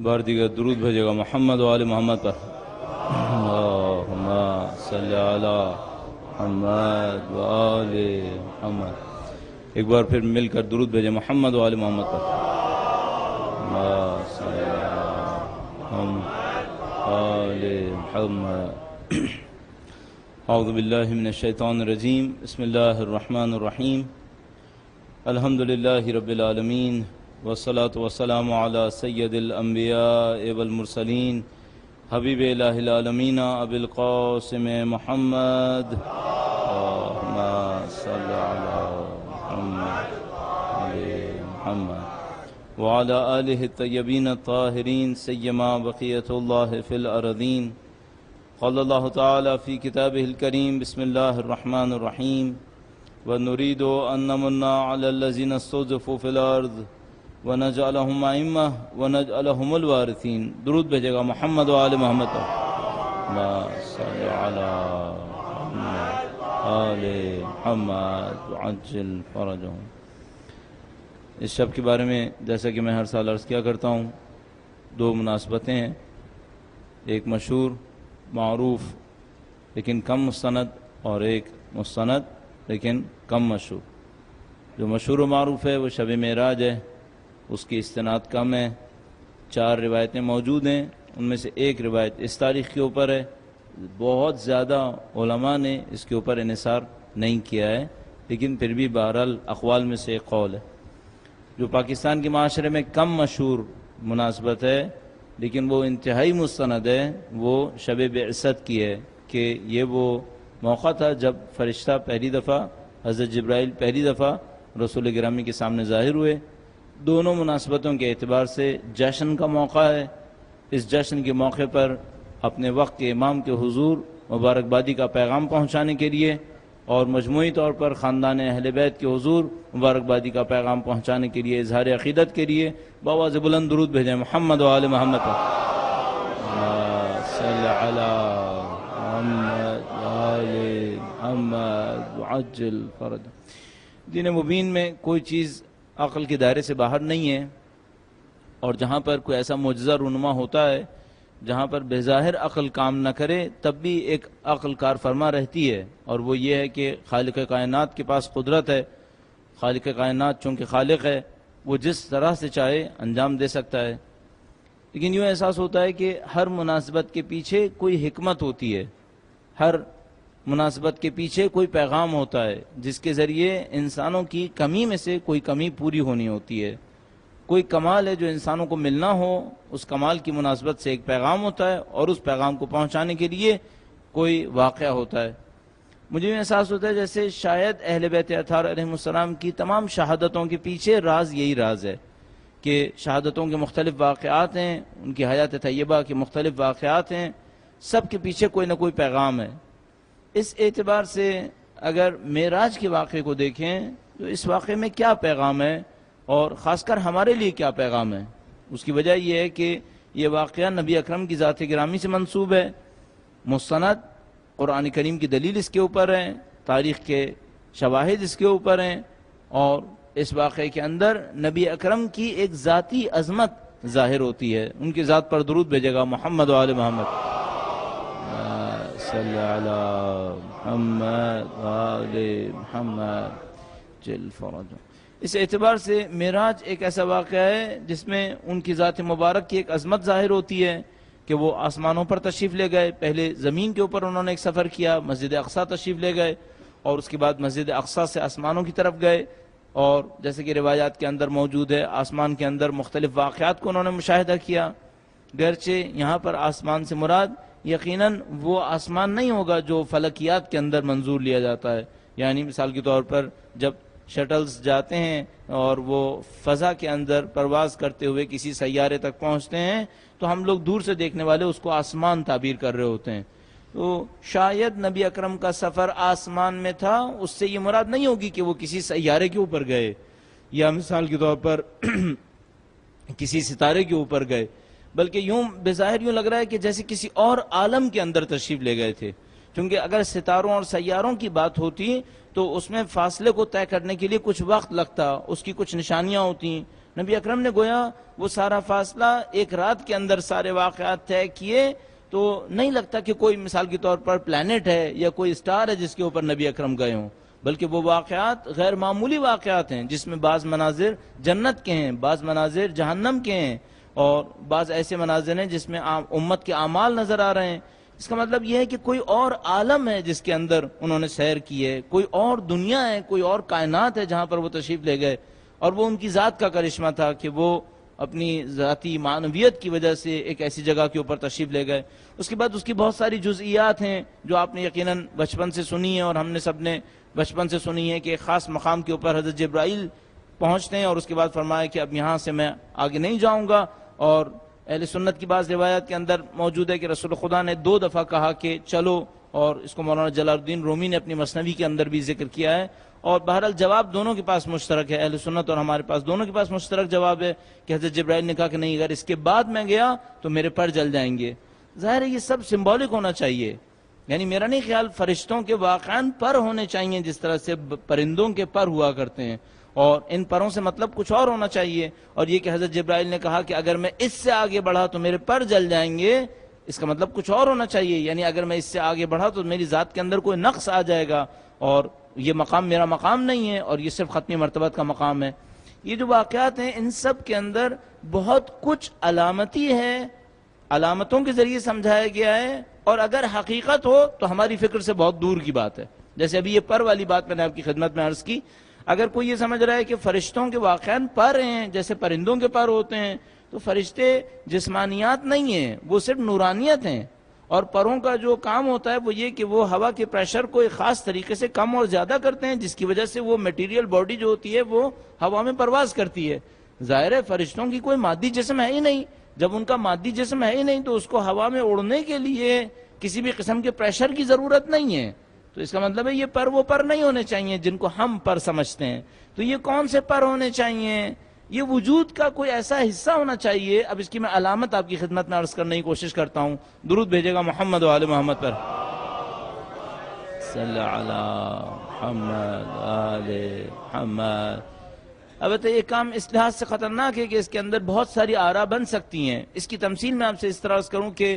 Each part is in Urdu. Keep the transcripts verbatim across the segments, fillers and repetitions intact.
بار دیگر درود بھیجے گا محمد و آل محمد پر. اللہم صلی علی محمد و آل محمد. ایک بار پھر مل کر درود بھیجے محمد و آل محمد پر. اللہم صلی علی محمد و آل محمد. اعوذ باللہ من الشیطان الرجیم. بسم اللہ الرحمن الرحیم. الحمد للہ رب العالمین والصلاة والسلام علی سید الانبیاء والمرسلین حبیب الہ العالمین ابی القاسم محمد. اللہم صلی علی محمد علی محمد وعلی آلہ الطیبین الطاہرین سیما بقیت اللہ فی الارضین. قال اللہ تعالی فی کتابہ الکریم. بسم اللہ الرحمن الرحیم. وَنُرِيدُ أَن نَّمُنَّ عَلَى الَّذِينَ اسْتُضْعِفُوا فِي الْأَرْضِ وَنَجْعَلَهُمْ أَئِمَّةً وَنَجْعَلَهُمُ الْوَارِثِينَ. درود بھیجے گا محمد و آل محمد پر. اللہم صلی علی محمد آل محمد وعجل فرجہم. اس شب کے بارے میں جیسا کہ میں ہر سال عرض کیا کرتا ہوں، دو مناسبتیں ہیں. ایک مشہور معروف لیکن کم مستند، اور ایک مستند لیکن کم مشہور. جو مشہور و معروف ہے وہ شب معراج ہے، اس کی استناد کم ہے. چار روایتیں موجود ہیں، ان میں سے ایک روایت اس تاریخ کے اوپر ہے. بہت زیادہ علماء نے اس کے اوپر انحصار نہیں کیا ہے، لیکن پھر بھی بہرحال اقوال میں سے ایک قول ہے. جو پاکستان کے معاشرے میں کم مشہور مناسبت ہے لیکن وہ انتہائی مستند ہے، وہ شب بعثت کی ہے، کہ یہ وہ موقع تھا جب فرشتہ پہلی دفعہ، حضرت جبرائیل پہلی دفعہ رسول گرامی کے سامنے ظاہر ہوئے. دونوں مناسبتوں کے اعتبار سے جشن کا موقع ہے. اس جشن کے موقع پر اپنے وقت کے امام کے حضور مبارکبادی کا پیغام پہنچانے کے لیے، اور مجموعی طور پر خاندان اہل بیت کے حضور مبارکبادی کا پیغام پہنچانے کے لیے، اظہار عقیدت کے لیے بآواز بلند درود بھیجیں محمد و آل محمد پر. صلی علی محمد و آل محمد وعجل فرج. دین مبین میں کوئی چیز عقل کے دائرے سے باہر نہیں ہے، اور جہاں پر کوئی ایسا معجزہ رونما ہوتا ہے جہاں پر بظاہر عقل کام نہ کرے تب بھی ایک عقل کار فرما رہتی ہے، اور وہ یہ ہے کہ خالق کائنات کے پاس قدرت ہے. خالق کائنات چونکہ خالق ہے، وہ جس طرح سے چاہے انجام دے سکتا ہے. لیکن یوں احساس ہوتا ہے کہ ہر مناسبت کے پیچھے کوئی حکمت ہوتی ہے، ہر مناسبت کے پیچھے کوئی پیغام ہوتا ہے جس کے ذریعے انسانوں کی کمی میں سے کوئی کمی پوری ہونی ہوتی ہے. کوئی کمال ہے جو انسانوں کو ملنا ہو، اس کمال کی مناسبت سے ایک پیغام ہوتا ہے، اور اس پیغام کو پہنچانے کے لیے کوئی واقعہ ہوتا ہے. مجھے یہ احساس ہوتا ہے جیسے شاید اہل بیت اطہار علیہ السلام کی تمام شہادتوں کے پیچھے راز یہی راز ہے کہ شہادتوں کے مختلف واقعات ہیں، ان کی حیات طیبہ کے مختلف واقعات ہیں، سب کے پیچھے کوئی نہ کوئی پیغام ہے. اس اعتبار سے اگر معراج کے واقعے کو دیکھیں تو اس واقعے میں کیا پیغام ہے، اور خاص کر ہمارے لیے کیا پیغام ہے. اس کی وجہ یہ ہے کہ یہ واقعہ نبی اکرم کی ذات گرامی سے منسوب ہے، مستند، قرآن کریم کی دلیل اس کے اوپر ہے، تاریخ کے شواہد اس کے اوپر ہیں، اور اس واقعے کے اندر نبی اکرم کی ایک ذاتی عظمت ظاہر ہوتی ہے. ان کی ذات پر درود بھیجے گا محمد و آل محمد. صلی علی محمد و آل محمد جل فرج. اس اعتبار سے معراج ایک ایسا واقعہ ہے جس میں ان کی ذات مبارک کی ایک عظمت ظاہر ہوتی ہے کہ وہ آسمانوں پر تشریف لے گئے. پہلے زمین کے اوپر انہوں نے ایک سفر کیا، مسجد اقصیٰ تشریف لے گئے، اور اس کے بعد مسجد اقصیٰ سے آسمانوں کی طرف گئے. اور جیسے کہ روایات کے اندر موجود ہے، آسمان کے اندر مختلف واقعات کو انہوں نے مشاہدہ کیا. گرچہ یہاں پر آسمان سے مراد یقیناً وہ آسمان نہیں ہوگا جو فلکیات کے اندر منظور لیا جاتا ہے. یعنی مثال کے طور پر جب شٹلز جاتے ہیں اور وہ فضا کے اندر پرواز کرتے ہوئے کسی سیارے تک پہنچتے ہیں تو ہم لوگ دور سے دیکھنے والے اس کو آسمان تعبیر کر رہے ہوتے ہیں. تو شاید نبی اکرم کا سفر آسمان میں تھا، اس سے یہ مراد نہیں ہوگی کہ وہ کسی سیارے کے اوپر گئے یا مثال کے طور پر کسی ستارے کے اوپر گئے، بلکہ یوں بظاہر یوں لگ رہا ہے کہ جیسے کسی اور عالم کے اندر تشریف لے گئے تھے. کیونکہ اگر ستاروں اور سیاروں کی بات ہوتی تو اس میں فاصلے کو طے کرنے کے لیے کچھ وقت لگتا، اس کی کچھ نشانیاں ہوتی، نبی اکرم نے گویا وہ سارا فاصلہ ایک رات کے اندر سارے واقعات طے کیے، تو نہیں لگتا کہ کوئی مثال کے طور پر پلانٹ ہے یا کوئی اسٹار ہے جس کے اوپر نبی اکرم گئے ہوں، بلکہ وہ واقعات غیر معمولی واقعات ہیں جس میں بعض مناظر جنت کے ہیں، بعض مناظر جہنم کے ہیں، اور بعض ایسے مناظر ہیں جس میں امت کے اعمال نظر آ رہے ہیں۔ اس کا مطلب یہ ہے کہ کوئی اور عالم ہے جس کے اندر انہوں نے سیر کی ہے، کوئی اور دنیا ہے، کوئی اور کائنات ہے جہاں پر وہ تشریف لے گئے، اور وہ ان کی ذات کا کرشمہ تھا کہ وہ اپنی ذاتی معنویت کی وجہ سے ایک ایسی جگہ کے اوپر تشریف لے گئے۔ اس کے بعد اس کی بہت ساری جزئیات ہیں جو آپ نے یقیناً بچپن سے سنی ہیں، اور ہم نے سب نے بچپن سے سنی ہے کہ ایک خاص مقام کے اوپر حضرت جبرائیل پہنچتے ہیں، اور اس کے بعد فرمایا کہ اب یہاں سے میں آگے نہیں جاؤں گا۔ اور اہل سنت کی بعض روایات کے اندر موجود ہے کہ رسول خدا نے دو دفعہ کہا کہ چلو، اور اس کو مولانا جلال الدین رومی نے اپنی مثنوی کے اندر بھی ذکر کیا ہے، اور بہرحال جواب دونوں کے پاس مشترک ہے، اہل سنت اور ہمارے پاس دونوں کے پاس مشترک جواب ہے کہ حضرت جبرائیل نے کہا کہ نہیں، اگر اس کے بعد میں گیا تو میرے پر جل جائیں گے۔ ظاہر ہے یہ سب سمبولک ہونا چاہیے، یعنی میرا نہیں خیال فرشتوں کے واقعاً پر ہونے چاہیے جس طرح سے پرندوں کے پر ہوا کرتے ہیں، اور ان پروں سے مطلب کچھ اور ہونا چاہیے، اور یہ کہ حضرت جبرائیل نے کہا کہ اگر میں اس سے آگے بڑھا تو میرے پر جل جائیں گے، اس کا مطلب کچھ اور ہونا چاہیے، یعنی اگر میں اس سے آگے بڑھا تو میری ذات کے اندر کوئی نقص آ جائے گا، اور یہ مقام میرا مقام نہیں ہے، اور یہ صرف ختمی مرتبت کا مقام ہے۔ یہ جو واقعات ہیں ان سب کے اندر بہت کچھ علامتی ہے، علامتوں کے ذریعے سمجھایا گیا ہے، اور اگر حقیقت ہو تو ہماری فکر سے بہت دور کی بات ہے۔ جیسے ابھی یہ پر والی بات میں نے آپ کی خدمت میں عرض کی، اگر کوئی یہ سمجھ رہا ہے کہ فرشتوں کے واقعاً پر ہیں جیسے پرندوں کے پر ہوتے ہیں، تو فرشتے جسمانیات نہیں ہیں، وہ صرف نورانیت ہیں، اور پروں کا جو کام ہوتا ہے وہ یہ کہ وہ ہوا کے پریشر کو ایک خاص طریقے سے کم اور زیادہ کرتے ہیں، جس کی وجہ سے وہ میٹیریل باڈی جو ہوتی ہے وہ ہوا میں پرواز کرتی ہے۔ ظاہر ہے فرشتوں کی کوئی مادی جسم ہے ہی نہیں، جب ان کا مادی جسم ہے ہی نہیں تو اس کو ہوا میں اڑنے کے لیے کسی بھی قسم کے پریشر کی ضرورت نہیں ہے، تو اس کا مطلب ہے یہ پر وہ پر نہیں ہونے چاہیے جن کو ہم پر سمجھتے ہیں۔ تو یہ کون سے پر ہونے چاہیے؟ یہ وجود کا کوئی ایسا حصہ ہونا چاہیے۔ اب اس کی میں علامت آپ کی خدمت میں عرض کرنے کی کوشش کرتا ہوں، درود بھیجے گا محمد و آل محمد پر، صلی علی محمد آل محمد۔ البتہ یہ کام اس لحاظ سے خطرناک ہے کہ اس کے اندر بہت ساری آراء بن سکتی ہیں۔ اس کی تمثیل میں آپ سے اس طرح عرض کروں کہ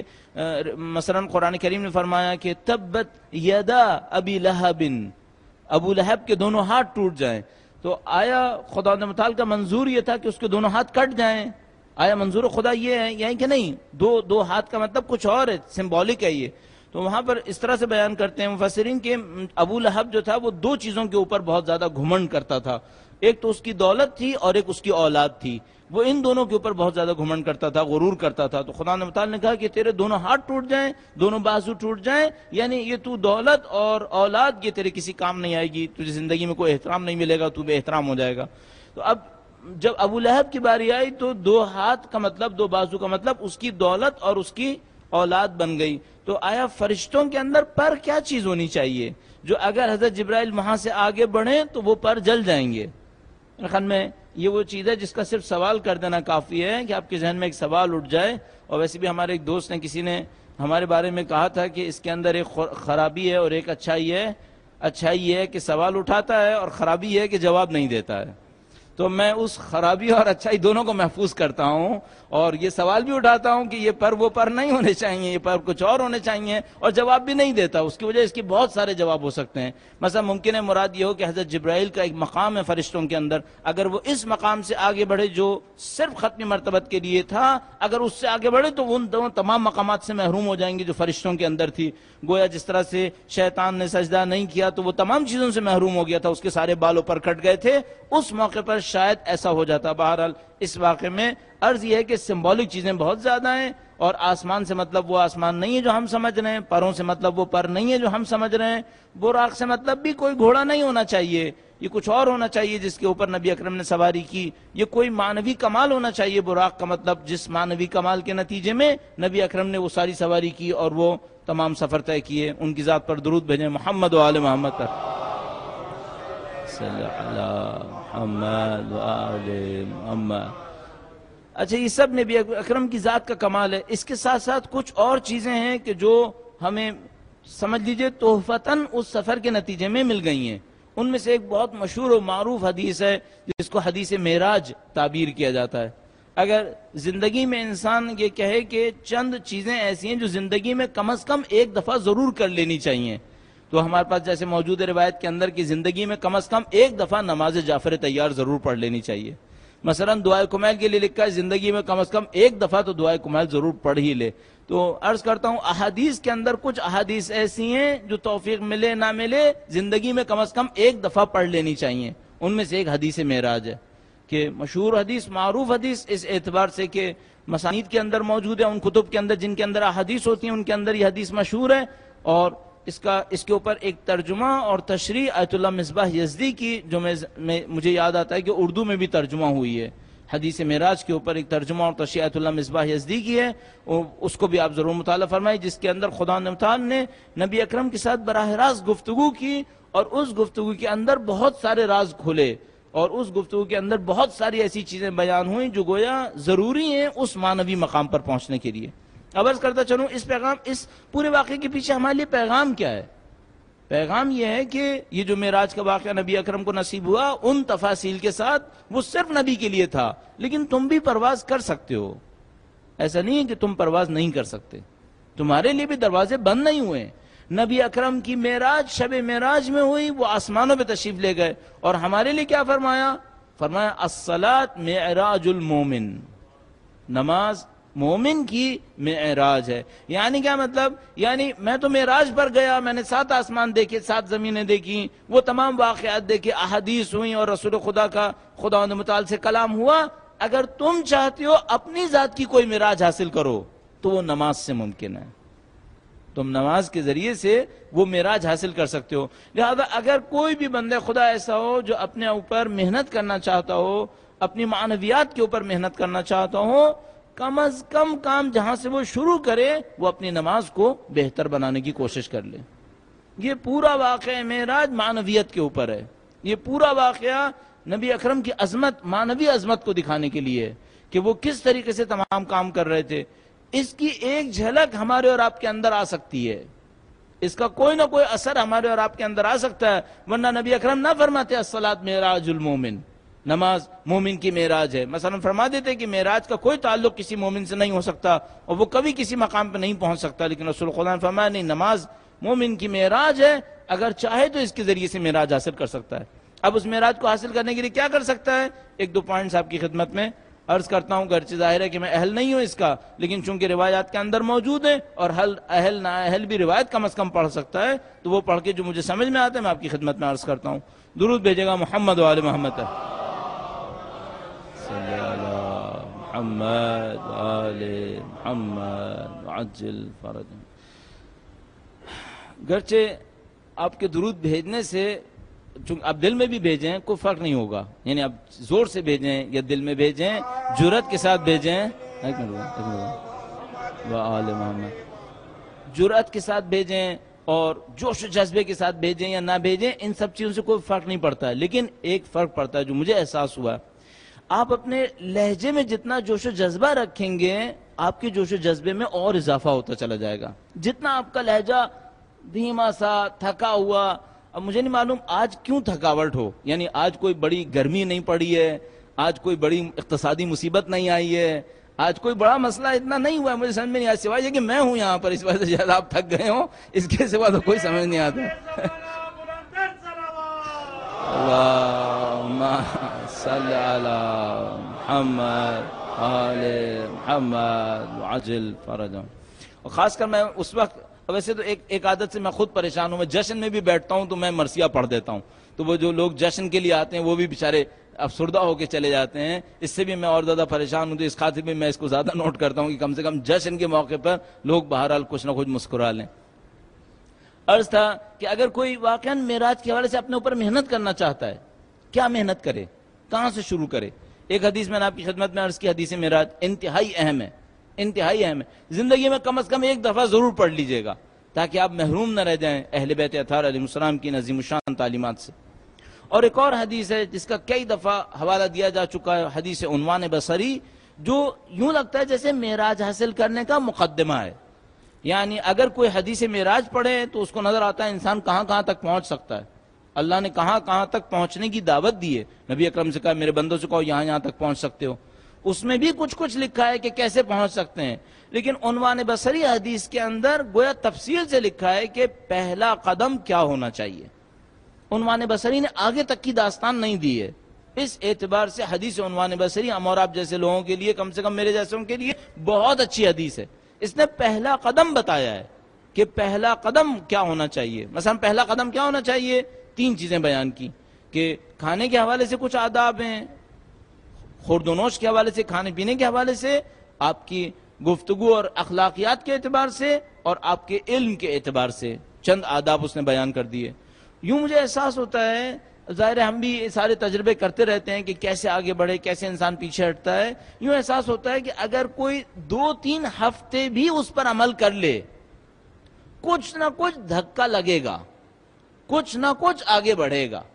مثلا قرآن کریم نے فرمایا کہ تبت یدا ابی لہب، ابو لہب کے دونوں ہاتھ ٹوٹ جائیں، تو آیا خدا متعال کا منظور یہ تھا کہ اس کے دونوں ہاتھ کٹ جائیں؟ آیا منظور خدا یہ ہے یعنی کہ نہیں؟ دو دو ہاتھ کا مطلب کچھ اور ہے، سمبولک ہے یہ۔ تو وہاں پر اس طرح سے بیان کرتے ہیں مفسرین کہ ابو لہب جو تھا وہ دو چیزوں کے اوپر بہت زیادہ گھمنڈ کرتا تھا، ایک تو اس کی دولت تھی اور ایک اس کی اولاد تھی، وہ ان دونوں کے اوپر بہت زیادہ گھمنڈ کرتا تھا، غرور کرتا تھا۔ تو خدا متعال نے کہا کہ تیرے دونوں ہاتھ ٹوٹ جائیں، دونوں بازو ٹوٹ جائیں، یعنی یہ تو دولت اور اولاد یہ تیرے کسی کام نہیں آئے گی، تجھے زندگی میں کوئی احترام نہیں ملے گا، تو بے احترام ہو جائے گا۔ تو اب جب ابو لہب کی باری آئی تو دو ہاتھ کا مطلب، دو بازو کا مطلب اس کی دولت اور اس کی اولاد بن گئی۔ تو آیا فرشتوں کے اندر پر کیا چیز ہونی چاہیے جو اگر حضرت جبرائیل وہاں سے آگے بڑھیں تو وہ پر جل جائیں گے؟ خیال میں یہ وہ چیز ہے جس کا صرف سوال کر دینا کافی ہے کہ آپ کے ذہن میں ایک سوال اٹھ جائے۔ اور ویسے بھی ہمارے ایک دوست نے کسی نے ہمارے بارے میں کہا تھا کہ اس کے اندر ایک خرابی ہے اور ایک اچھائی ہے۔ اچھائی یہ ہے کہ سوال اٹھاتا ہے، اور خرابی یہ ہے کہ جواب نہیں دیتا ہے۔ تو میں اس خرابی اور اچھائی دونوں کو محفوظ کرتا ہوں، اور یہ سوال بھی اٹھاتا ہوں کہ یہ پر وہ پر نہیں ہونے چاہیے، یہ پر کچھ اور ہونے چاہیے، اور جواب بھی نہیں دیتا۔ اس کی وجہ اس کی بہت سارے جواب ہو سکتے ہیں۔ مثلا ممکن ہے مراد یہ ہو کہ حضرت جبرائیل کا ایک مقام ہے فرشتوں کے اندر، اگر وہ اس مقام سے آگے بڑھے جو صرف ختمی مرتبت کے لیے تھا، اگر اس سے آگے بڑھے تو ان دونوں تمام مقامات سے محروم ہو جائیں گے جو فرشتوں کے اندر تھی۔ گویا جس طرح سے شیطان نے سجدہ نہیں کیا تو وہ تمام چیزوں سے محروم ہو گیا تھا، اس کے سارے بالوں پر کٹ گئے تھے، اس موقع پر شاید ایسا ہو جاتا۔ بہرحال اس واقعے میں عرض یہ ہے کہ سمبولک چیزیں بہت زیادہ ہیں، اور آسمان سے مطلب وہ آسمان نہیں ہے جو ہم سمجھ رہے ہیں، پروں سے مطلب وہ پر نہیں ہے جو ہم سمجھ رہے ہیں، براق سے مطلب بھی کوئی گھوڑا نہیں ہونا چاہیے، یہ کچھ اور ہونا چاہیے جس کے اوپر نبی اکرم نے سواری کی، یہ کوئی معنوی کمال ہونا چاہیے۔ براق کا مطلب جس معنوی کمال کے نتیجے میں نبی اکرم نے وہ ساری سواری کی اور وہ تمام سفر طے کیے۔ ان کی ذات پر درود بھیجیں محمد و آل محمد پر، صلی علی محمد و آل محمد۔ اچھا یہ سب نبی اکرم کی ذات کا کمال ہے۔ اس کے ساتھ ساتھ کچھ اور چیزیں ہیں کہ جو ہمیں سمجھ لیجئے تحفتاً اس سفر کے نتیجے میں مل گئی ہیں، ان میں سے ایک بہت مشہور و معروف حدیث ہے جس کو حدیث معراج تعبیر کیا جاتا ہے. اگر زندگی میں انسان یہ کہے کہ چند چیزیں ایسی ہیں جو زندگی میں کم از کم ایک دفعہ ضرور کر لینی چاہیے، تو ہمارے پاس جیسے موجود ہے روایت کے اندر کی زندگی میں کم از کم ایک دفعہ نماز جعفر طیار ضرور پڑھ لینی چاہیے. مثلا دعائے کمیل کے لیے لکھا ہے زندگی میں کم از کم ایک دفعہ تو دعائے کمیل ضرور پڑھ ہی لے. تو عرض کرتا ہوں احادیث کے اندر کچھ احادیث ایسی ہیں جو توفیق ملے نہ ملے زندگی میں کم از کم ایک دفعہ پڑھ لینی چاہیے. ان میں سے ایک حدیث معراج ہے کہ مشہور حدیث، معروف حدیث اس اعتبار سے کہ مسانید کے اندر موجود ہے، ان کتب کے اندر جن کے اندر احادیث ہوتی ہیں ان کے اندر یہ حدیث مشہور ہے. اور اس کا اس کے اوپر ایک ترجمہ اور تشریح آیت اللہ مصباح یزدی کی جو میں مجھے یاد آتا ہے کہ اردو میں بھی ترجمہ ہوئی ہے. حدیث معراج کے اوپر ایک ترجمہ اور تشریح آیت اللہ مصباح یزدی کی ہے، اس کو بھی آپ ضرور مطالعہ فرمائیں، جس کے اندر خدا متعال نے نبی اکرم کے ساتھ براہ راست گفتگو کی اور اس گفتگو کے اندر بہت سارے راز کھلے اور اس گفتگو کے اندر بہت ساری ایسی چیزیں بیان ہوئیں جو گویا ضروری ہیں اس معنوی مقام پر پہنچنے کے لیے. اب عرض کرتا چلوں اس پیغام اس پورے واقعے کے پیچھے ہمارے لیے پیغام کیا ہے؟ پیغام یہ ہے کہ یہ جو معراج کا واقعہ نبی اکرم کو نصیب ہوا ان تفاصیل کے ساتھ وہ صرف نبی کے لیے تھا، لیکن تم بھی پرواز کر سکتے ہو. ایسا نہیں ہے کہ تم پرواز نہیں کر سکتے، تمہارے لیے بھی دروازے بند نہیں ہوئے. نبی اکرم کی معراج شب معراج میں ہوئی، وہ آسمانوں پہ تشریف لے گئے اور ہمارے لیے کیا فرمایا؟ فرمایا الصلاۃ معراج المومن، نماز مومن کی معراج ہے. یعنی کیا مطلب؟ یعنی میں تو معراج پر گیا، میں نے سات آسمان دیکھے، سات زمینیں دیکھی، وہ تمام واقعات دیکھے، احادیث ہوئیں اور رسول خدا کا خدا متعال سے کلام ہوا. اگر تم چاہتے ہو اپنی ذات کی کوئی معراج حاصل کرو تو وہ نماز سے ممکن ہے، تم نماز کے ذریعے سے وہ معراج حاصل کر سکتے ہو. لہذا اگر کوئی بھی بندہ خدا ایسا ہو جو اپنے اوپر محنت کرنا چاہتا ہو، اپنی معنویات کے اوپر محنت کرنا چاہتا ہو، کم از کم کام جہاں سے وہ شروع کرے وہ اپنی نماز کو بہتر بنانے کی کوشش کر لے. یہ پورا واقعہ معراج معنویت کے اوپر ہے. یہ پورا واقعہ نبی اکرم کی عظمت، معنوی عظمت کو دکھانے کے لیے کہ وہ کس طریقے سے تمام کام کر رہے تھے. اس کی ایک جھلک ہمارے اور آپ کے اندر آ سکتی ہے، اس کا کوئی نہ کوئی اثر ہمارے اور آپ کے اندر آ سکتا ہے، ورنہ نبی اکرم نہ فرماتے الصلاۃ معراج المومن، نماز مومن کی معراج ہے. مثلا فرما دیتے کہ معراج کا کوئی تعلق کسی مومن سے نہیں ہو سکتا اور وہ کبھی کسی مقام پہ نہیں پہنچ سکتا، لیکن رسول خدا نے فرمایا نہیں، نماز مومن کی معراج ہے، اگر چاہے تو اس کے ذریعے سے معراج حاصل کر سکتا ہے. اب اس معراج کو حاصل کرنے کے لیے کیا کر سکتا ہے؟ ایک دو پوائنٹس آپ کی خدمت میں عرض کرتا ہوں، گرچہ ظاہر ہے کہ میں اہل نہیں ہوں اس کا، لیکن چونکہ روایات کے اندر موجود ہیں اور اہل نہ اہل بھی روایت کم از کم پڑھ سکتا ہے، تو وہ پڑھ کے جو مجھے سمجھ میں آتا ہے میں آپ کی خدمت میں عرض کرتا ہوں. درود بھیجے گا محمد و آل محمد، صلی علی محمد و آل محمد وعجل فرج. گرچہ آپ کے درود بھیجنے سے چونکہ آپ دل میں بھی بھیجیں کوئی فرق نہیں ہوگا، یعنی آپ زور سے بھیجیں یا دل میں بھیجیں، جرأت کے ساتھ بھیجیں، وآل محمد، جرأت کے ساتھ بھیجیں اور جوش و جذبے کے ساتھ بھیجیں یا نہ بھیجیں، ان سب چیزوں سے کوئی فرق نہیں پڑتا ہے. لیکن ایک فرق پڑتا ہے جو مجھے احساس ہوا، آپ اپنے لہجے میں جتنا جوش و جذبہ رکھیں گے آپ کے جوش و جذبے میں اور اضافہ ہوتا چلا جائے گا. جتنا آپ کا لہجہ دھیما سا، تھکا ہوا، اب مجھے نہیں معلوم آج کیوں تھکاوٹ ہو، یعنی آج کوئی بڑی گرمی نہیں پڑی ہے، آج کوئی بڑی اقتصادی مصیبت نہیں آئی ہے، آج کوئی بڑا مسئلہ اتنا نہیں ہوا ہے، مجھے سمجھ میں نہیں آیا، سوائے یہ کہ میں ہوں یہاں پر، اس وجہ سے شاید آپ تھک گئے ہوں، اس کے سوا تو کوئی سمجھ نہیں آتا. اللہم صلی علی محمد آل محمد وعجل فرجهم. اور خاص کر میں اس وقت، ویسے تو ایک ایک عادت سے میں خود پریشان ہوں، میں جشن میں بھی بیٹھتا ہوں تو میں مرثیہ پڑھ دیتا ہوں، تو وہ جو لوگ جشن کے لیے آتے ہیں وہ بھی بیچارے افسردہ ہو کے چلے جاتے ہیں، اس سے بھی میں اور زیادہ پریشان ہوں. تو اس خاطر بھی میں اس کو زیادہ نوٹ کرتا ہوں کہ کم سے کم جشن کے موقع پر لوگ بہرحال کچھ نہ کچھ مسکرا لیں. عرض تھا کہ اگر کوئی واقعاً معراج کے حوالے سے اپنے اوپر محنت کرنا چاہتا ہے، کیا محنت کرے، کہاں سے شروع کرے؟ ایک حدیث میں نے آپ کی خدمت میں عرض کی، حدیث معراج انتہائی اہم ہے، انتہائی اہم ہے. زندگی میں کم از کم ایک دفعہ ضرور پڑھ لیجئے گا تاکہ آپ محروم نہ رہ جائیں اہل بیت اطہار علیہ السلام کی عظیم الشان تعلیمات سے. اور ایک اور حدیث ہے جس کا کئی دفعہ حوالہ دیا جا چکا ہے، حدیث عنوان بصری، جو یوں لگتا ہے جیسے معراج حاصل کرنے کا مقدمہ ہے. یعنی اگر کوئی حدیث معراج پڑھے تو اس کو نظر آتا ہے انسان کہاں کہاں تک پہنچ سکتا ہے. اللہ نے کہاں کہاں تک پہنچنے کی دعوت دی ہے. نبی اکرم سے کہا میرے بندوں سے کہو یہاں یہاں تک پہنچ سکتے ہو. اس میں بھی کچھ کچھ لکھا ہے کہ کیسے پہنچ سکتے ہیں، لیکن عنوان بصری حدیث کے اندر گویا تفصیل سے لکھا ہے کہ پہلا قدم کیا ہونا چاہیے. عنوان بصری نے آگے تک کی داستان نہیں دی ہے. اس اعتبار سے حدیث عنوان بصری ہم اور آپ جیسے لوگوں کے لیے، کم سے کم میرے جیسوں کے لیے بہت اچھی حدیث ہے. اس نے پہلا قدم بتایا ہے کہ پہلا قدم کیا ہونا چاہیے. مثلا پہلا قدم کیا ہونا چاہیے، تین چیزیں بیان کی کہ کھانے کے حوالے سے کچھ آداب ہیں، خورد و نوش کے حوالے سے، کھانے پینے کے حوالے سے، آپ کی گفتگو اور اخلاقیات کے اعتبار سے، اور آپ کے علم کے اعتبار سے چند آداب اس نے بیان کر دیے. یوں مجھے احساس ہوتا ہے، ظاہر ہے ہم بھی سارے تجربے کرتے رہتے ہیں کہ کیسے آگے بڑھے، کیسے انسان پیچھے ہٹتا ہے. یوں احساس ہوتا ہے کہ اگر کوئی دو تین ہفتے بھی اس پر عمل کر لے، کچھ نہ کچھ دھکا لگے گا، کچھ نہ کچھ آگے بڑھے گا.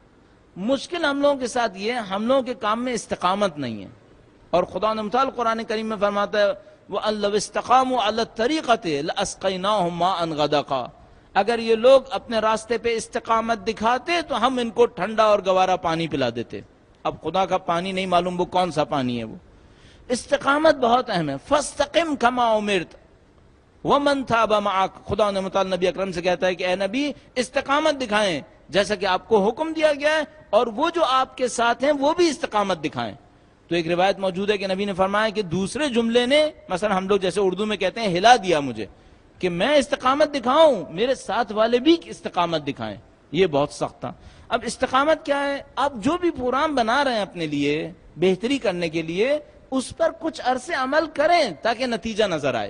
مشکل ہم لوگوں کے ساتھ یہ ہے، ہم لوگوں کے کام میں استقامت نہیں ہے. اور خدا نے متعال قرآن کریم میں فرماتا ہے وَأَن لَوْ اسْتَقَامُوا عَلَى الطَّرِيقَةِ لَأَسْقَيْنَاهُمْ مَاءً غَدَقًا. اگر یہ لوگ اپنے راستے پہ استقامت دکھاتے تو ہم ان کو ٹھنڈا اور گوارا پانی پلا دیتے. اب خدا کا پانی نہیں معلوم وہ کون سا پانی ہے. وہ استقامت بہت اہم ہے. فَاسْتَقِمْ كَمَا أُمِرْتَ وَمَنْ تَابَ مَعَكَ. خدا نے متعال نبی اکرم سے کہتا ہے کہ اے نبی استقامت دکھائیں جیسا کہ آپ کو حکم دیا گیا ہے، اور وہ جو آپ کے ساتھ ہیں وہ بھی استقامت دکھائیں. تو ایک روایت موجود ہے کہ نبی نے فرمایا کہ دوسرے جملے نے، مثلا ہم لوگ جیسے اردو میں کہتے ہیں ہلا دیا مجھے، کہ میں استقامت دکھاؤں، میرے ساتھ والے بھی استقامت دکھائیں. یہ بہت سخت تھا. اب استقامت کیا ہے؟ آپ جو بھی پروگرام بنا رہے ہیں اپنے لیے بہتری کرنے کے لیے، اس پر کچھ عرصے عمل کریں تاکہ نتیجہ نظر آئے.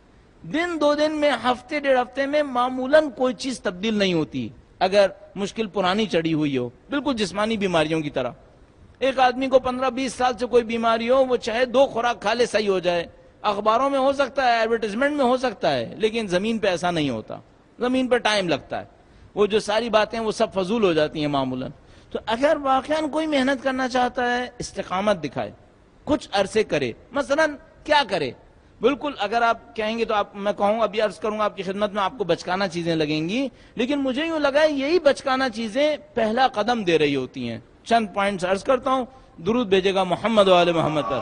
دن دو دن میں، ہفتے ڈیڑھ ہفتے میں معمولاً کوئی چیز تبدیل نہیں ہوتی اگر مشکل پرانی چڑھی ہوئی ہو، بالکل جسمانی بیماریوں کی طرح. ایک آدمی کو پندرہ بیس سال سے کوئی بیماری ہو، وہ چاہے دو خوراک کھا لے صحیح ہو جائے. اخباروں میں ہو سکتا ہے، ایڈورٹیزمنٹ میں ہو سکتا ہے، لیکن زمین پہ ایسا نہیں ہوتا. زمین پہ ٹائم لگتا ہے. وہ جو ساری باتیں وہ سب فضول ہو جاتی ہیں معمولاً. تو اگر واقعاً کوئی محنت کرنا چاہتا ہے، استقامت دکھائے، کچھ عرصے کرے. مثلاً کیا کرے؟ بالکل اگر آپ کہیں گے تو آپ، میں کہوں ابھی عرض کروں گا آپ کی خدمت میں، آپ کو بچکانا چیزیں لگیں گی، لیکن مجھے یوں لگا ہے یہی بچکانا چیزیں پہلا قدم دے رہی ہوتی ہیں. چند پوائنٹس عرض کرتا ہوں. درود بھیجے گا محمد و آل محمد پر.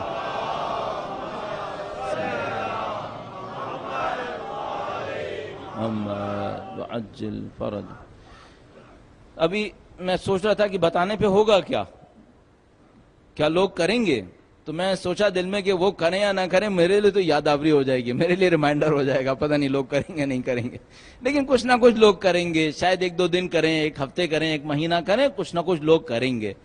محمد وعجل فرج. ابھی میں سوچ رہا تھا کہ بتانے پہ ہوگا کیا، کیا لوگ کریں گے؟ تو میں سوچا دل میں کہ وہ کریں یا نہ کریں، میرے لیے تو یاد آوری ہو جائے گی، میرے لیے ریمائنڈر ہو جائے گا. پتہ نہیں لوگ کریں گے نہیں کریں گے، لیکن کچھ نہ کچھ لوگ کریں گے. شاید ایک دو دن کریں، ایک ہفتے کریں، ایک مہینہ کریں، کچھ نہ کچھ لوگ کریں گے.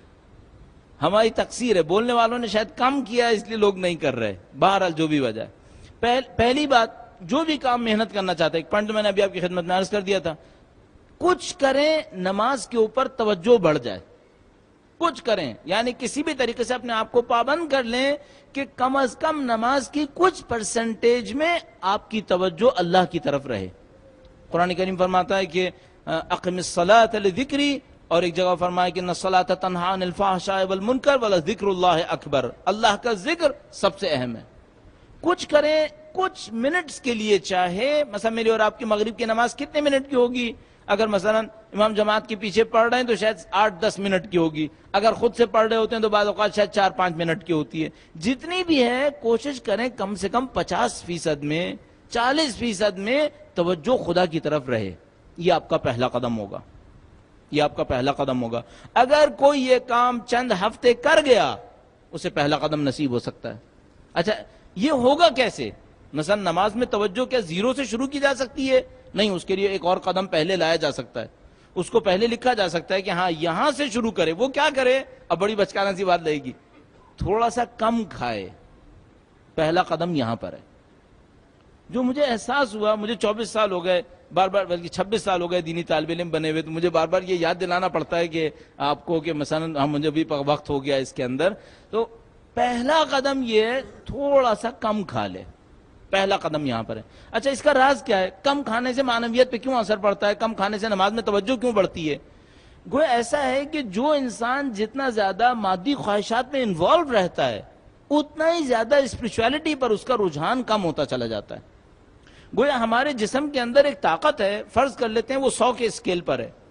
ہماری تقصیر ہے، بولنے والوں نے شاید کم کیا اس لیے لوگ نہیں کر رہے. بہرحال جو بھی وجہ ہے، پہلی بات، جو بھی کام محنت کرنا چاہتے ہیں، ایک پوائنٹ میں نے ابھی آپ کی خدمت میں عرض کر دیا تھا، کچھ کریں نماز کے اوپر توجہ بڑھ جائے. کچھ کریں یعنی کسی بھی طریقے سے اپنے آپ کو پابند کر لیں کہ کم از کم نماز کی کچھ پرسنٹیج میں آپ کی توجہ اللہ کی طرف رہے. قرآن کریم فرماتا ہے کہ اقم الصلاۃ لذکری، اور ایک جگہ فرمایا کہ ان الصلاۃ تنہی عن الفحشاء والمنکر ولذکر اللہ اکبر. اللہ کا ذکر سب سے اہم ہے. کچھ کریں کچھ منٹس کے لیے، چاہے مثلا میری اور آپ کی مغرب کی نماز کتنے منٹ کی ہوگی؟ اگر مثلا امام جماعت کے پیچھے پڑھ رہے ہیں تو شاید آٹھ دس منٹ کی ہوگی. اگر خود سے پڑھ رہے ہوتے ہیں تو بعض اوقات شاید چار پانچ منٹ کی ہوتی ہے. جتنی بھی ہے کوشش کریں کم سے کم پچاس فیصد میں، چالیس فیصد میں توجہ خدا کی طرف رہے. یہ آپ کا پہلا قدم ہوگا. یہ آپ کا پہلا قدم ہوگا. اگر کوئی یہ کام چند ہفتے کر گیا، اسے پہلا قدم نصیب ہو سکتا ہے. اچھا یہ ہوگا کیسے؟ مثلا نماز میں توجہ کیا زیرو سے شروع کی جا سکتی ہے؟ نہیں، اس کے لیے ایک اور قدم پہلے لایا جا سکتا ہے. اس کو پہلے لکھا جا سکتا ہے کہ ہاں یہاں سے شروع کرے. وہ کیا کرے؟ اب بڑی بچکانہ سی بات لگے گی، تھوڑا سا کم کھائے. پہلا قدم یہاں پر ہے. جو مجھے احساس ہوا، مجھے چوبیس سال ہو گئے، بار بار بلکہ چھبیس سال ہو گئے دینی طالب علم بنے ہوئے، تو مجھے بار بار یہ یاد دلانا پڑتا ہے کہ آپ کو کہ مثلا ہم مجھے بھی وقت ہو گیا اس کے اندر. تو پہلا قدم یہ ہے تھوڑا سا کم کھا لے. پہلا قدم یہاں پر ہے. اچھا اس کا راز کیا ہے؟ کم کھانے سے معنویت پہ کیوں اثر پڑتا ہے؟ کم کھانے سے نماز میں توجہ کیوں بڑھتی ہے؟ گویا ایسا ہے کہ جو انسان جتنا زیادہ مادی خواہشات میں انوالو رہتا ہے، اتنا ہی زیادہ اسپرچویلٹی پر اس کا رجحان کم ہوتا چلا جاتا ہے. گویا ہمارے جسم کے اندر ایک طاقت ہے، فرض کر لیتے ہیں وہ سو کے اسکیل پر ہے.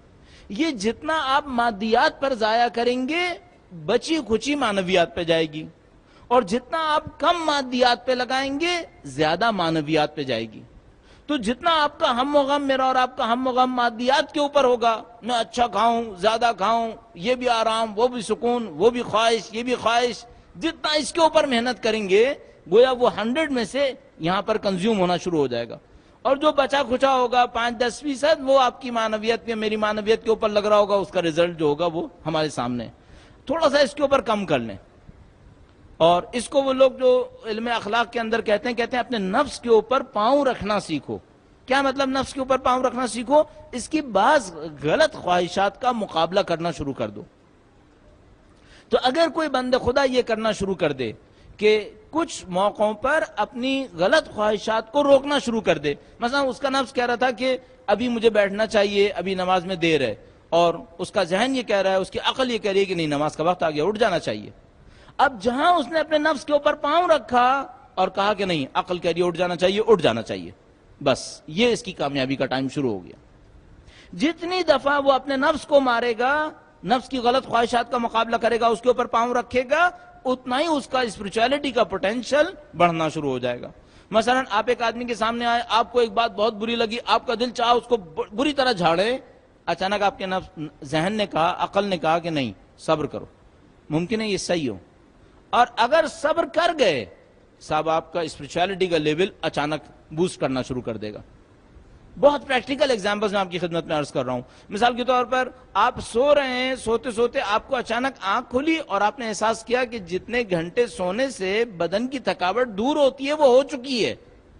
یہ جتنا آپ مادیات پر ضائع کریں گے بچی کھچی معنویات پہ جائے گی، اور جتنا آپ کم مادیات پہ لگائیں گے زیادہ معنویات پہ جائے گی. تو جتنا آپ کا ہم و غم میرا اور آپ کا ہم و غم مادیات کے اوپر ہوگا، میں اچھا کھاؤں، زیادہ کھاؤں، یہ بھی آرام، وہ بھی سکون، وہ بھی خواہش، یہ بھی خواہش، جتنا اس کے اوپر محنت کریں گے گویا وہ ہنڈریڈ میں سے یہاں پر کنزیوم ہونا شروع ہو جائے گا. اور جو بچا کھچا ہوگا پانچ دس فیصد وہ آپ کی معنویت یا میری معنویت کے اوپر لگ رہا ہوگا، اس کا رزلٹ جو ہوگا وہ ہمارے سامنے. تھوڑا سا اس کے اوپر کم کر لیں. اور اس کو وہ لوگ جو علم اخلاق کے اندر کہتے ہیں کہتے ہیں اپنے نفس کے اوپر پاؤں رکھنا سیکھو. کیا مطلب نفس کے اوپر پاؤں رکھنا سیکھو؟ اس کی بعض غلط خواہشات کا مقابلہ کرنا شروع کر دو. تو اگر کوئی بندہ خدا یہ کرنا شروع کر دے کہ کچھ موقعوں پر اپنی غلط خواہشات کو روکنا شروع کر دے، مثلا اس کا نفس کہہ رہا تھا کہ ابھی مجھے بیٹھنا چاہیے، ابھی نماز میں دیر ہے، اور اس کا ذہن یہ کہہ رہا ہے، اس کی عقل یہ کہہ رہی ہے کہ نہیں نماز کا وقت آ گیا، اٹھ جانا چاہیے. اب جہاں اس نے اپنے نفس کے اوپر پاؤں رکھا اور کہا کہ نہیں عقل کہہ رہی ہے اٹھ جانا چاہیے، اٹھ جانا چاہیے، بس یہ اس کی کامیابی کا ٹائم شروع ہو گیا. جتنی دفعہ وہ اپنے نفس کو مارے گا، نفس کی غلط خواہشات کا مقابلہ کرے گا، اس کے اوپر پاؤں رکھے گا، اتنا ہی اس کا اسپرچویلٹی کا پوٹینشل بڑھنا شروع ہو جائے گا. مثلا آپ ایک آدمی کے سامنے آئے، آپ کو ایک بات بہت بری لگی، آپ کا دل چاہا اس کو بری طرح جھاڑے، اچانک آپ کے نفس ذہن نے کہا، عقل نے کہا کہ نہیں صبر کرو، ممکن ہے یہ صحیح ہو. اور اگر صبر کر گئے صاحب آپ کا اسپرچویلٹی کا لیول اچانک بوسٹ کرنا شروع کر دے گا. بہت پریکٹیکل ایگزامپلز میں آپ کی خدمت میں عرض کر رہا ہوں. مثال کے طور پر آپ سو رہے ہیں، سوتے سوتے آپ کو اچانک آنکھ کھلی اور آپ نے احساس کیا کہ جتنے گھنٹے سونے سے بدن کی تھکاوٹ دور ہوتی ہے وہ ہو چکی ہے.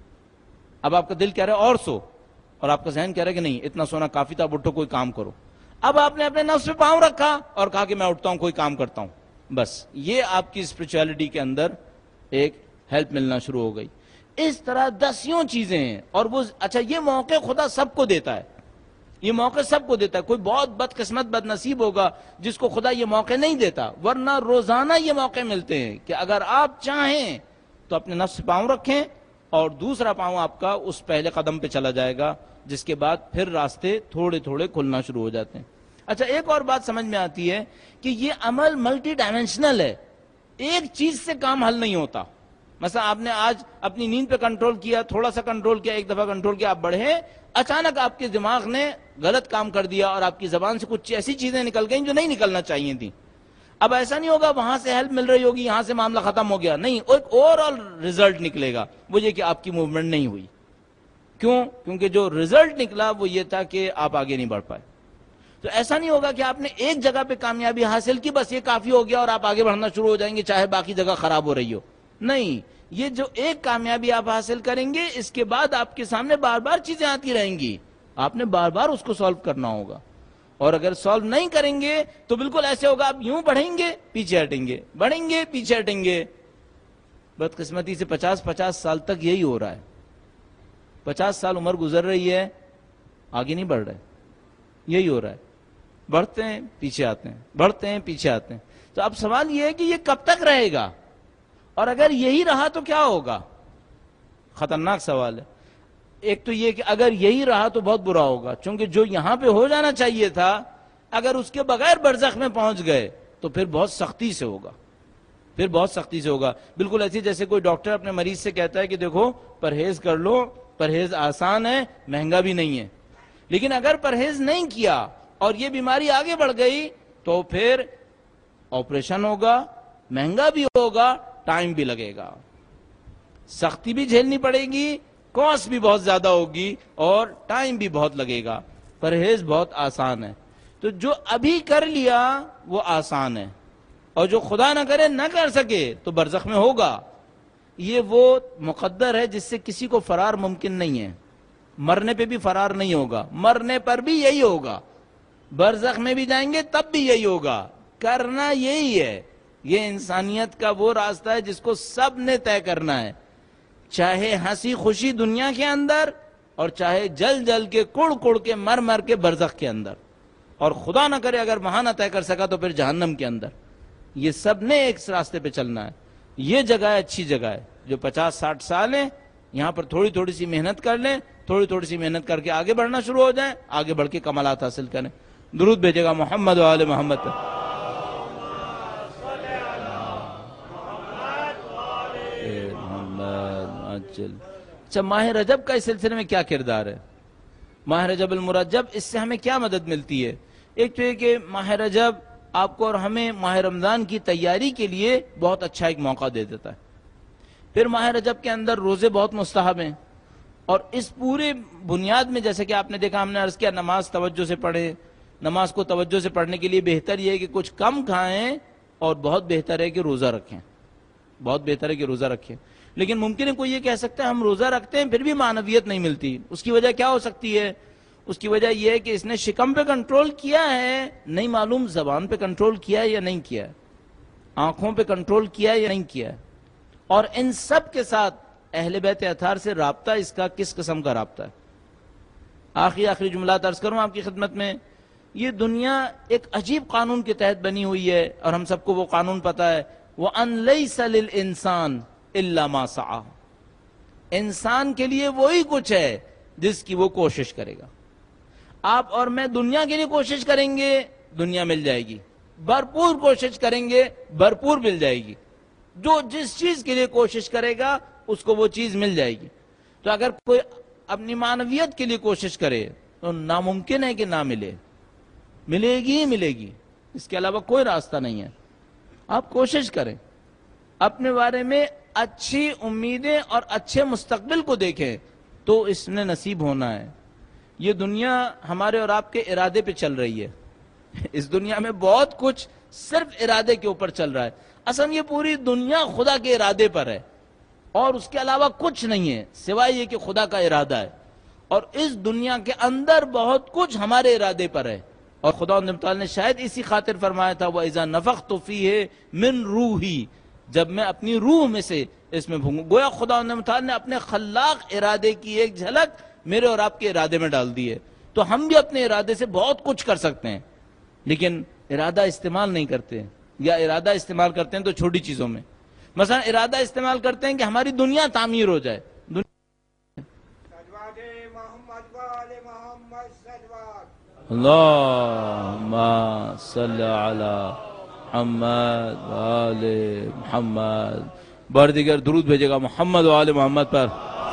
اب آپ کا دل کہہ رہا ہے اور سو، اور آپ کا ذہن کہہ رہا ہے کہ نہیں اتنا سونا کافی تھا، اب اٹھو کوئی کام کرو. اب آپ نے اپنے نفس پہ پاؤں رکھا اور کہا کہ میں اٹھتا ہوں کوئی کام کرتا ہوں. بس یہ آپ کی اسپرچویلٹی کے اندر ایک ہیلپ ملنا شروع ہو گئی. اس طرح دسیوں چیزیں ہیں. اور وہ اچھا یہ موقع خدا سب کو دیتا ہے، یہ موقع سب کو دیتا ہے. کوئی بہت بد قسمت بد نصیب ہوگا جس کو خدا یہ موقع نہیں دیتا، ورنہ روزانہ یہ موقع ملتے ہیں کہ اگر آپ چاہیں تو اپنے نفس پاؤں رکھیں اور دوسرا پاؤں آپ کا اس پہلے قدم پہ چلا جائے گا، جس کے بعد پھر راستے تھوڑے تھوڑے کھلنا شروع ہو جاتے ہیں. اچھا ایک اور بات سمجھ میں آتی ہے کہ یہ عمل ملٹی ڈائمینشنل ہے، ایک چیز سے کام حل نہیں ہوتا. مثلا آپ نے آج اپنی نیند پہ کنٹرول کیا، تھوڑا سا کنٹرول کیا، ایک دفعہ کنٹرول کیا، آپ بڑھے، اچانک آپ کے دماغ نے غلط کام کر دیا اور آپ کی زبان سے کچھ ایسی چیزیں نکل گئیں جو نہیں نکلنا چاہیے تھیں. اب ایسا نہیں ہوگا وہاں سے ہیلپ مل رہی ہوگی یہاں سے معاملہ ختم ہو گیا، نہیں، ایک اوور آل ریزلٹ نکلے گا، وہ یہ کہ آپ کی موومنٹ نہیں ہوئی. کیوں؟ کیونکہ جو ریزلٹ نکلا وہ یہ تھا کہ آپ آگے نہیں بڑھ پائے. تو ایسا نہیں ہوگا کہ آپ نے ایک جگہ پہ کامیابی حاصل کی بس یہ کافی ہو گیا اور آپ آگے بڑھنا شروع ہو جائیں گے چاہے باقی جگہ خراب ہو رہی ہو. نہیں، یہ جو ایک کامیابی آپ حاصل کریں گے اس کے بعد آپ کے سامنے بار بار چیزیں آتی رہیں گی، آپ نے بار بار اس کو سالو کرنا ہوگا. اور اگر سالو نہیں کریں گے تو بالکل ایسے ہوگا آپ یوں بڑھیں گے پیچھے ہٹیں گے، بڑھیں گے پیچھے ہٹیں گے. بدقسمتی سے پچاس پچاس سال تک یہی ہو رہا ہے. پچاس سال عمر گزر رہی ہے، آگے نہیں بڑھ رہے، یہی ہو رہا ہے. بڑھتے ہیں پیچھے آتے ہیں، بڑھتے ہیں پیچھے آتے ہیں. تو اب سوال یہ ہے کہ یہ کب تک رہے گا، اور اگر یہی رہا تو کیا ہوگا؟ خطرناک سوال ہے. ایک تو یہ کہ اگر یہی رہا تو بہت برا ہوگا، چونکہ جو یہاں پہ ہو جانا چاہیے تھا اگر اس کے بغیر برزخ میں پہنچ گئے تو پھر بہت سختی سے ہوگا، پھر بہت سختی سے ہوگا. بالکل ایسی جیسے کوئی ڈاکٹر اپنے مریض سے کہتا ہے کہ دیکھو پرہیز کر لو، پرہیز آسان ہے، مہنگا بھی نہیں ہے. لیکن اگر پرہیز نہیں کیا اور یہ بیماری آگے بڑھ گئی تو پھر آپریشن ہوگا، مہنگا بھی ہوگا، ٹائم بھی لگے گا، سختی بھی جھیلنی پڑے گی، کاسٹ بھی بہت زیادہ ہوگی اور ٹائم بھی بہت لگے گا. پرہیز بہت آسان ہے. تو جو ابھی کر لیا وہ آسان ہے، اور جو خدا نہ کرے نہ کر سکے تو برزخ میں ہوگا. یہ وہ مقدر ہے جس سے کسی کو فرار ممکن نہیں ہے. مرنے پہ بھی فرار نہیں ہوگا، مرنے پر بھی یہی ہوگا، برزخ میں بھی جائیں گے تب بھی یہی ہوگا. کرنا یہی ہے. یہ انسانیت کا وہ راستہ ہے جس کو سب نے طے کرنا ہے، چاہے ہنسی خوشی دنیا کے اندر اور چاہے جل جل کے کڑ کڑ کے مر مر کے برزخ کے اندر. اور خدا نہ کرے اگر وہاں نہ طے کر سکا تو پھر جہنم کے اندر. یہ سب نے ایک راستے پہ چلنا ہے. یہ جگہ ہے اچھی جگہ ہے. جو پچاس ساٹھ سال ہیں یہاں پر تھوڑی تھوڑی سی محنت کر لیں، تھوڑی تھوڑی سی محنت کر کے آگے بڑھنا شروع ہو جائیں، آگے بڑھ کے کمالات حاصل کریں. درود بھیجے گا محمد و آل محمد پر. اچھا ماہ رجب کا اس سلسلے میں کیا کردار ہے؟ ماہ رجب المرجب، اس سے ہمیں کیا مدد ملتی ہے؟ ایک تو یہ کہ ماہ رجب آپ کو اور ہمیں ماہ رمضان کی تیاری کے لیے بہت اچھا ایک موقع دے دیتا ہے. پھر ماہ رجب کے اندر روزے بہت مستحب ہیں، اور اس پورے بنیاد میں جیسے کہ آپ نے دیکھا، ہم نے عرض کیا نماز توجہ سے پڑھیں. نماز کو توجہ سے پڑھنے کے لیے بہتر یہ ہے کہ کچھ کم کھائیں، اور بہت بہتر ہے کہ روزہ رکھیں. بہت بہتر ہے کہ روزہ رکھیں. لیکن ممکن ہے کوئی یہ کہہ سکتا ہے ہم روزہ رکھتے ہیں پھر بھی معنویت نہیں ملتی. اس کی وجہ کیا ہو سکتی ہے؟ اس کی وجہ یہ ہے کہ اس نے شکم پہ کنٹرول کیا ہے، نہیں معلوم زبان پہ کنٹرول کیا ہے یا نہیں کیا ہے، آنکھوں پہ کنٹرول کیا ہے یا نہیں کیا ہے. اور ان سب کے ساتھ اہل بیت اطہار سے رابطہ اس کا کس قسم کا رابطہ ہے؟ آخری آخری جملات عرض کروں آپ کی خدمت میں. یہ دنیا ایک عجیب قانون کے تحت بنی ہوئی ہے، اور ہم سب کو وہ قانون پتہ ہے، وَأَن لَيْسَ لِلْإِنسَانِ إِلَّا مَا سَعَى. انسان کے لیے وہی کچھ ہے جس کی وہ کوشش کرے گا. آپ اور میں دنیا کے لیے کوشش کریں گے، دنیا مل جائے گی. بھرپور کوشش کریں گے، بھرپور مل جائے گی. جو جس چیز کے لیے کوشش کرے گا اس کو وہ چیز مل جائے گی. تو اگر کوئی اپنی معنویت کے لیے کوشش کرے تو ناممکن ہے کہ نہ ملے. ملے گی ہی ملے گی، اس کے علاوہ کوئی راستہ نہیں ہے. آپ کوشش کریں، اپنے بارے میں اچھی امیدیں اور اچھے مستقبل کو دیکھیں تو اس نے نصیب ہونا ہے. یہ دنیا ہمارے اور آپ کے ارادے پہ چل رہی ہے. اس دنیا میں بہت کچھ صرف ارادے کے اوپر چل رہا ہے. اصل یہ پوری دنیا خدا کے ارادے پر ہے، اور اس کے علاوہ کچھ نہیں ہے سوائے یہ کہ خدا کا ارادہ ہے. اور اس دنیا کے اندر بہت کچھ ہمارے ارادے پر ہے. اور خدا تعالیٰ نے شاید اسی خاطر فرمایا تھا وَإِذَا نَفَخْتُ فِيهِ مِن رُوحِي، جب میں اپنی روح میں سے اس میں بھونگوں. گویا خدا تعالیٰ نے اپنے خلاق ارادے کی ایک جھلک میرے اور آپ کے ارادے میں ڈال دی ہے. تو ہم بھی اپنے ارادے سے بہت کچھ کر سکتے ہیں، لیکن ارادہ استعمال نہیں کرتے، یا ارادہ استعمال کرتے ہیں تو چھوٹی چیزوں میں. مثلا ارادہ استعمال کرتے ہیں کہ ہماری دنیا تعمیر ہو جائے. اللہم صلی علی محمد و آل محمد. بار دیگر درود بھیجے گا محمد و آل محمد پر.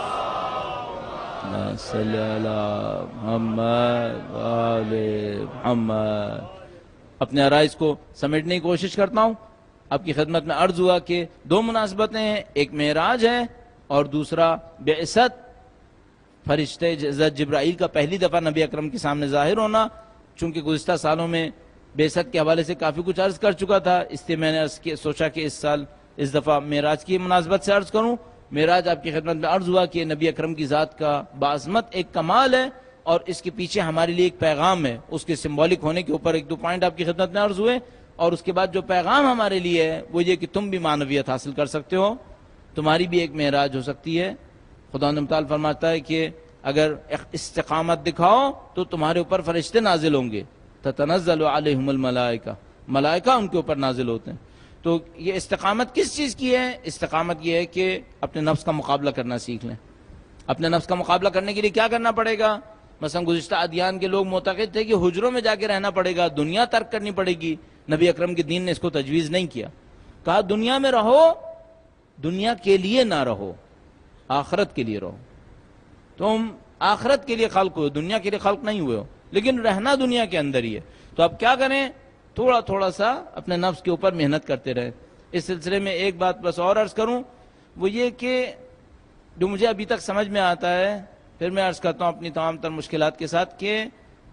صلی علی محمد و آل محمد. اپنے عرائض کو سمیٹنے کی کوشش کرتا ہوں. آپ کی خدمت میں عرض ہوا کہ دو مناسبتیں ہیں، ایک معراج ہے اور دوسرا بعثت، فرشتے عزت جبرائیل کا پہلی دفعہ نبی اکرم کے سامنے ظاہر ہونا. چونکہ گزشتہ سالوں میں بعثت کے حوالے سے کافی کچھ عرض کر چکا تھا، اس لیے میں نے سوچا کہ اس سال اس دفعہ معراج کی مناسبت سے عرض کروں. معراج آپ کی خدمت میں عرض ہوا کہ نبی اکرم کی ذات کا بعظمت ایک کمال ہے، اور اس کے پیچھے ہمارے لیے ایک پیغام ہے. اس کے سمبولک ہونے کے اوپر ایک دو پوائنٹ آپ کی خدمت میں عرض ہوئے، اور اس کے بعد جو پیغام ہمارے لیے ہے وہ یہ کہ تم بھی معنویت حاصل کر سکتے ہو، تمہاری بھی ایک معراج ہو سکتی ہے. خدا تعالیٰ فرماتا ہے کہ اگر استقامت دکھاؤ تو تمہارے اوپر فرشتے نازل ہوں گے. تتنزل علیہم الملائکہ، ملائکہ ان کے اوپر نازل ہوتے ہیں. تو یہ استقامت کس چیز کی ہے؟ استقامت یہ ہے کہ اپنے نفس کا مقابلہ کرنا سیکھ لیں. اپنے نفس کا مقابلہ کرنے کے لیے کیا کرنا پڑے گا؟ مثلا گزشتہ ادیان کے لوگ معتقد تھے کہ حجروں میں جا کے رہنا پڑے گا، دنیا ترک کرنی پڑے گی. نبی اکرم کے دین نے اس کو تجویز نہیں کیا. کہا دنیا میں رہو، دنیا کے لیے نہ رہو، آخرت کے لیے رہو. تم آخرت کے لیے خلق ہوئے، دنیا کے لیے خلق نہیں ہوئے ہو، لیکن رہنا دنیا کے اندر ہی ہے. تو اب کیا کریں؟ تھوڑا تھوڑا سا اپنے نفس کے اوپر محنت کرتے رہیں. اس سلسلے میں ایک بات بس اور عرض کروں، وہ یہ کہ جو مجھے ابھی تک سمجھ میں آتا ہے، پھر میں عرض کرتا ہوں اپنی تمام تر مشکلات کے ساتھ، کہ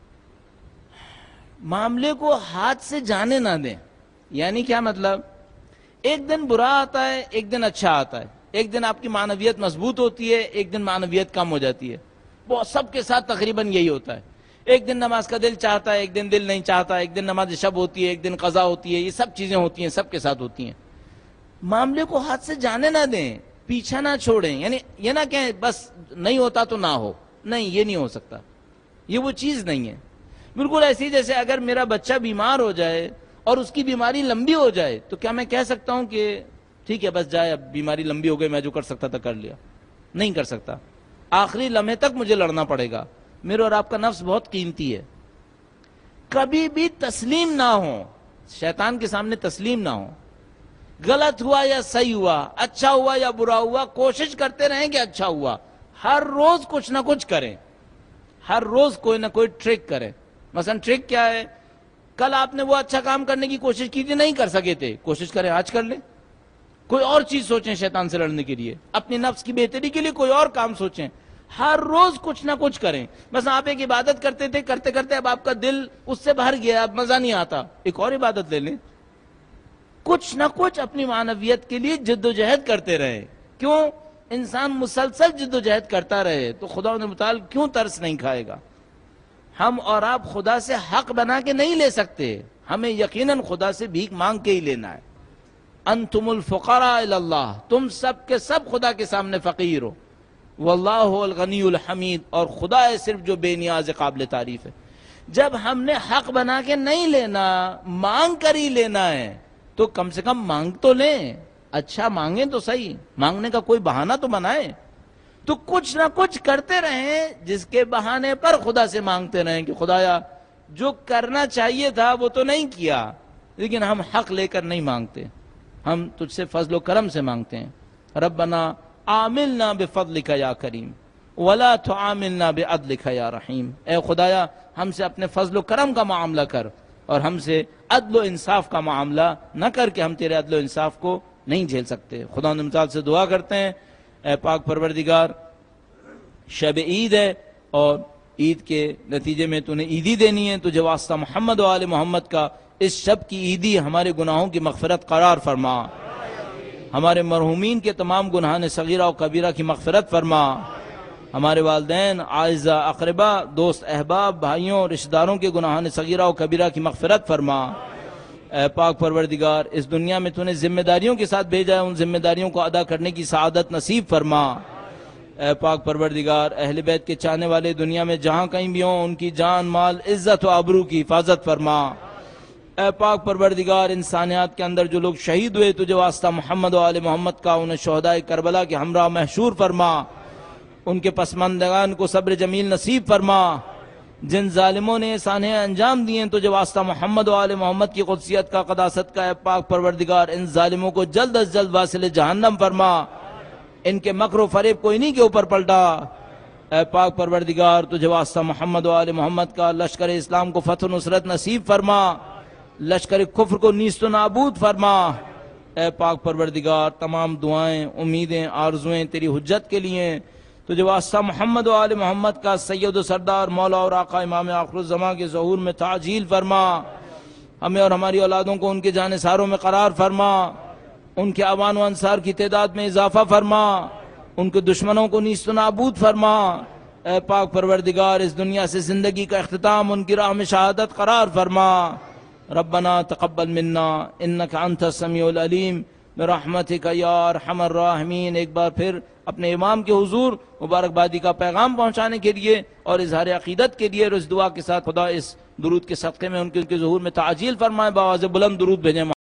معاملے کو ہاتھ سے جانے نہ دیں. یعنی کیا مطلب؟ ایک دن برا آتا ہے، ایک دن اچھا آتا ہے. ایک دن آپ کی معنویت مضبوط ہوتی ہے، ایک دن معنویت کم ہو جاتی ہے. وہ سب کے ساتھ تقریباً یہی ہوتا ہے. ایک دن نماز کا دل چاہتا ہے، ایک دن دل نہیں چاہتا. ایک دن نماز شب ہوتی ہے، ایک دن قضا ہوتی ہے. یہ سب چیزیں ہوتی ہیں، سب کے ساتھ ہوتی ہیں. معاملے کو ہاتھ سے جانے نہ دیں، پیچھا نہ چھوڑیں. یعنی یہ نہ کہیں بس نہیں ہوتا تو نہ ہو. نہیں، یہ نہیں ہو سکتا. یہ وہ چیز نہیں ہے. بالکل ایسی جیسے اگر میرا بچہ بیمار ہو جائے اور اس کی بیماری لمبی ہو جائے تو کیا میں کہہ سکتا ہوں کہ ٹھیک ہے بس جائے، اب بیماری لمبی ہو گئی، میں جو کر سکتا تھا کر لیا؟ نہیں کر سکتا. آخری لمحے تک مجھے لڑنا پڑے گا. میرے اور آپ کا نفس بہت قیمتی ہے. کبھی بھی تسلیم نہ ہو، شیطان کے سامنے تسلیم نہ ہو. غلط ہوا یا صحیح ہوا، اچھا ہوا یا برا ہوا، کوشش کرتے رہیں کہ اچھا ہوا. ہر روز کچھ نہ کچھ کریں، ہر روز کوئی نہ کوئی ٹرک کریں. مثلا ٹرک کیا ہے؟ کل آپ نے وہ اچھا کام کرنے کی کوشش کی تھی، نہیں کر سکے تھے، کوشش کریں آج کر لیں. کوئی اور چیز سوچیں شیطان سے لڑنے کے لیے، اپنی نفس کی بہتری کے لیے کوئی اور کام سوچیں. ہر روز کچھ نہ کچھ کریں. بس آپ ایک عبادت کرتے تھے، کرتے کرتے اب آپ کا دل اس سے بھر گیا، اب مزہ نہیں آتا، ایک اور عبادت لے لیں. کچھ نہ کچھ اپنی معنویت کے لیے جد و جہد کرتے رہے. کیوں؟ انسان مسلسل جد و جہد کرتا رہے تو خدا نے متعال کیوں ترس نہیں کھائے گا؟ ہم اور آپ خدا سے حق بنا کے نہیں لے سکتے، ہمیں یقیناً خدا سے بھیک مانگ کے ہی لینا ہے. انتم الفقراء الی اللہ، تم سب کے سب خدا کے سامنے فقیر ہو. واللہ الغنی الحمید، اور خدا ہے صرف جو بے نیاز قابل تعریف ہے. جب ہم نے حق بنا کے نہیں لینا، مانگ کر ہی لینا ہے، تو کم سے کم مانگ تو لیں. اچھا مانگیں تو صحیح، مانگنے کا کوئی بہانہ تو بنائیں. تو کچھ نہ کچھ کرتے رہیں جس کے بہانے پر خدا سے مانگتے رہیں کہ خدایا جو کرنا چاہیے تھا وہ تو نہیں کیا، لیکن ہم حق لے کر نہیں مانگتے، ہم تجھ سے فضل و کرم سے مانگتے ہیں. ربنا عاملنا بفضلک یا کریم ولا تعاملنا بعدلک یا رحیم. اے خدایا ہم سے اپنے فضل و کرم کا معاملہ کر اور ہم سے عدل و انصاف کا معاملہ نہ کر کہ ہم تیرے عدل و انصاف کو نہیں جھیل سکتے. خدا نے متعال سے دعا کرتے ہیں، اے پاک پروردگار شب عید ہے اور عید کے نتیجے میں تو نے عیدی دینی ہے، تجھے واسطہ محمد و آل محمد کا اس شب کی عیدی ہمارے گناہوں کی مغفرت قرار فرما، ہمارے مرحومین کے تمام گناہان صغیرہ و کبیرہ کی مغفرت فرما، ہمارے والدین، اعزہ، اقربا، دوست، احباب، بھائیوں، رشتہ داروں کے گناہان صغیرہ و کبیرہ کی مغفرت فرما. اے پاک پروردگار اس دنیا میں تو نے ذمہ داریوں کے ساتھ بھیجا ہے، ان ذمہ داریوں کو ادا کرنے کی سعادت نصیب فرما. اے پاک پروردگار اہل بیت کے چاہنے والے دنیا میں جہاں کہیں بھی ہوں ان کی جان، مال، عزت و آبرو کی حفاظت فرما. اے پاک پروردگار انسانیات کے اندر جو لوگ شہید ہوئے تجھے واسطہ محمد و آل محمد کا انہیں شہدائے کربلا کے ہمراہ محشور فرما، ان کے پسماندگان کو صبر جمیل نصیب فرما. جن ظالموں نے سانحے انجام دیے تجھے واسطہ محمد و آل محمد کی قدسیت کا، قداست کا، اے پاک پروردگار ان ظالموں کو جلد از جلد واصل جہنم فرما، ان کے مکر و فریب کو انہی کے اوپر پلٹا. اے پاک پروردگار تجھے واسطہ محمد و آل محمد کا لشکر اسلام کو فتح و نصرت نصیب فرما، لشکر کفر کو نیست و نابود فرما. اے پاک پروردگار تمام دعائیں، امیدیں، آرزویں تیری حجت کے لیے، تجھے واسطہ محمد و آل محمد کا سید و سردار مولا اور آقا امام آخر الزمان کے ظہور میں تعجیل فرما. ہمیں اور ہماری اولادوں کو ان کے جانثاروں میں قرار فرما، ان کے اوان و انصار کی تعداد میں اضافہ فرما، ان کے دشمنوں کو نیست و نابود فرما. اے پاک پروردگار اس دنیا سے زندگی کا اختتام ان کی راہ میں شہادت قرار فرما. ربنا تقبل منا انک انت السمیع العلیم برحمتک یا ارحم الراحمین. ایک بار پھر اپنے امام کے حضور مبارکبادی کا پیغام پہنچانے کے لیے اور اظہار عقیدت کے لیے اور اس دعا کے ساتھ خدا اس درود کے صدقے میں ان کے ظہور میں تعجیل فرمائے. بآواز بلند درود بھیجیں.